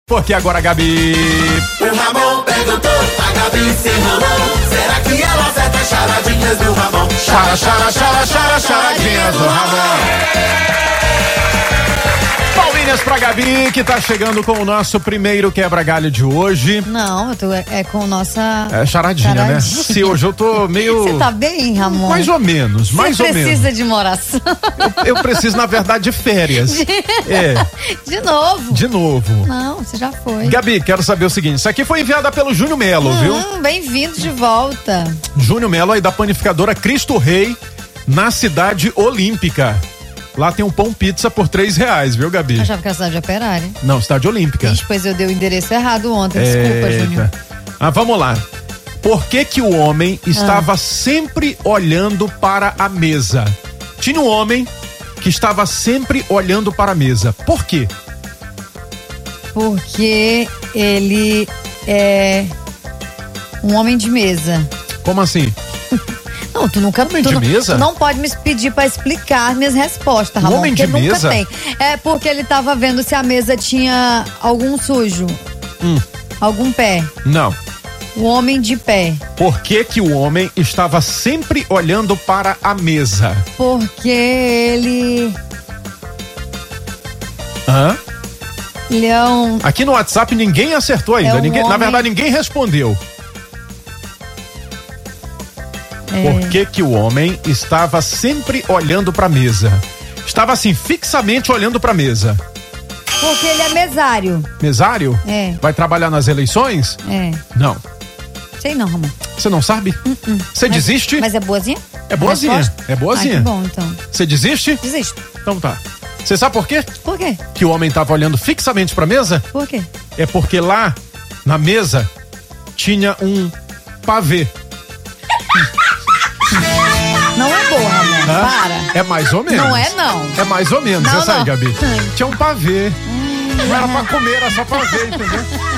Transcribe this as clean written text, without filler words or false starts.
Porque agora a Gabi... O Ramon perguntou, a Gabi se enrolou. Será que ela acerta as charadinhas do Ramon? Chara, chara, chara, chara, charadinhas do Ramon. Palminhas pra Gabi, que tá chegando com o nosso primeiro quebra-galho de hoje. Não, eu tô com nossa... É charadinha, né? Se hoje eu tô meio... Você tá bem, Ramon? Mais ou menos, mais ou menos. Você precisa de uma oração. Eu preciso, na verdade, de férias. De novo? De novo. Não, você já foi. Gabi, quero saber o seguinte, isso aqui foi enviada pelo Júnior Melo, viu? Bem-vindo de volta. Júnior Melo aí da panificadora Cristo Rei, na Cidade Olímpica. Lá tem um pão pizza por R$3, viu, Gabi? Eu achava que era cidade operária. Não, Cidade Olímpica. Gente, pois eu dei o endereço errado ontem, desculpa, Júnior. Vamos lá. Por que que o homem estava sempre olhando para a mesa? Tinha um homem que estava sempre olhando para a mesa. Por quê? Porque ele é um homem de mesa. Como assim? Não, tu nunca... Homem de mesa? Tu não pode me pedir pra explicar minhas respostas, Ramon. Homem de porque mesa? Nunca tem. É porque ele tava vendo se a mesa tinha algum sujo. Algum pé. Não. O homem de pé. Por que que o homem estava sempre olhando para a mesa? Porque ele... Ele é um... Aqui no WhatsApp ninguém acertou ainda. Na verdade, ninguém respondeu. Por que que o homem estava sempre olhando para a mesa? Estava assim, fixamente olhando para a mesa. Porque ele é mesário. Mesário? É. Vai trabalhar nas eleições? É. Não. Sei não, Ramon. Você não sabe? Você desiste? Mas é boazinha? É boazinha. É boazinha. Que bom, então. Você desiste? Desisto. Então tá. Você sabe por quê? Por quê? Que o homem estava olhando fixamente para a mesa? Por quê? É porque lá na mesa tinha um pavê. Não é boa, Ramon. Para. É mais ou menos. Não é, não. É mais ou menos. Não, Essa aí, não. Gabi. Tinha um pavê. Não era pra comer, era só pra ver, entendeu?